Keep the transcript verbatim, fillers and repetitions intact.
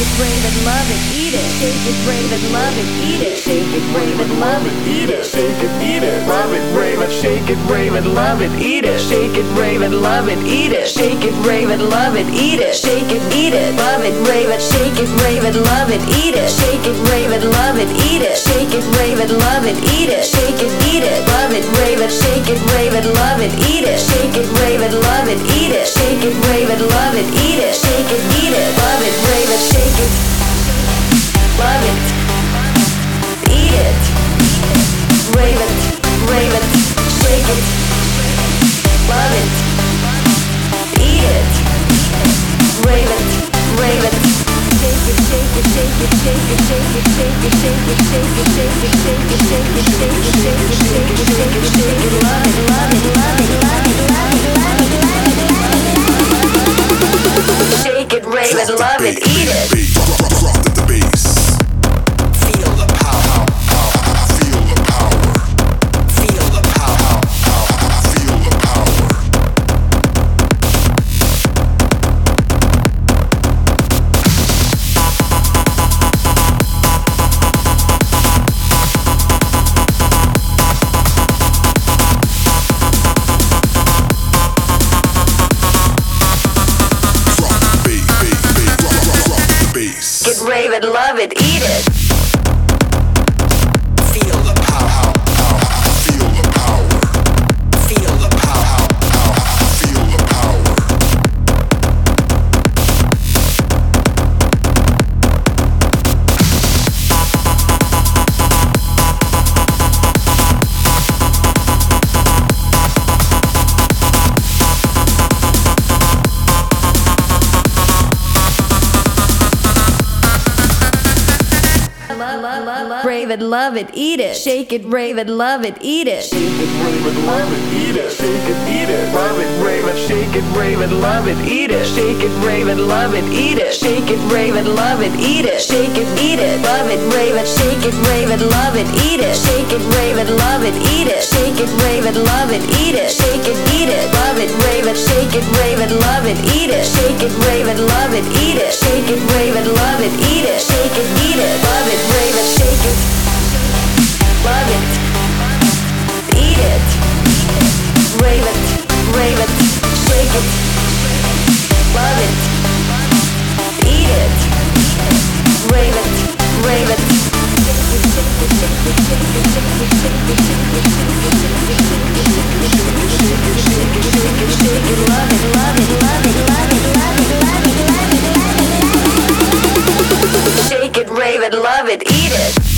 it, rave it, love it, eat it. Shake it, rave it, love it, eat it. Shake it, rave it, love it, eat it. Shake it, eat it, love it, rave it, shake it, rave it, love it, eat it. Shake it, rave it, love it, eat it. Shake it, rave it, love it, eat it. Shake it, eat it, love it, rave it, shake it, rave it, love it, eat it. Shake it, rave it, love it, eat it. Shake it, rave it, love it, eat it. Shake it, eat it, love it, rave it, shake it, rave it, love it, eat it. Shake it, rave it, love it, eat it. Shake it, rave it, love it, eat it. Shake it, eat it, love it, rave it, shake it, love it, eat it. Rave it, rave it, shake it, love it, eat it. Rave it, rave it, shake it, shake it, shake it, shake it, shake it, shake it, shake it, shake it, shake it, shake it, shake it, shake it, shake it, shake it, shake it, shake it, love it, love it, love it, love it, love it, love it, love it, love it. Shake it, rave it, love it, eat it. Drop the bass. Feel the power. Feel the power. Feel the power. Feel the power. Get rave it, love it, eat it. Feel the power. Feel the power. Feel the power. Feel the power. Rave it, love it, eat it. Shake it, rave it, love it, eat it. Shake it, rave it, love it, eat it. Shake it, eat it, love it, rave it, shake it, rave it, love it, eat it. Shake it, rave it, love it, eat it. Shake it, rave it, love it, eat it. Shake it, eat it, love it, rave it, shake it, rave it, love it, eat it. Shake it, rave it, love it, eat it. Shake it, rave it, love it, eat it. Shake it, eat it, love it, rave it, shake it, rave it, love it, eat it. Shake it, rave it, love it, eat it. Shake it, rave it, love it, eat it. Shake it, eat it, love it, rave it, shake it, love it, eat it. Rave it, rave it, shake it, love it, eat it. Rave it, rave it, shake it, shake it, shake it, shake it, shake it, shake it, shake it, shake it, shake it, shake it, shake it, shake it, shake it, shake it, shake it, shake it, love it, love it, love it, love it, love it, love it, love it, love it, love it. Shake it, rave it, love it, eat it.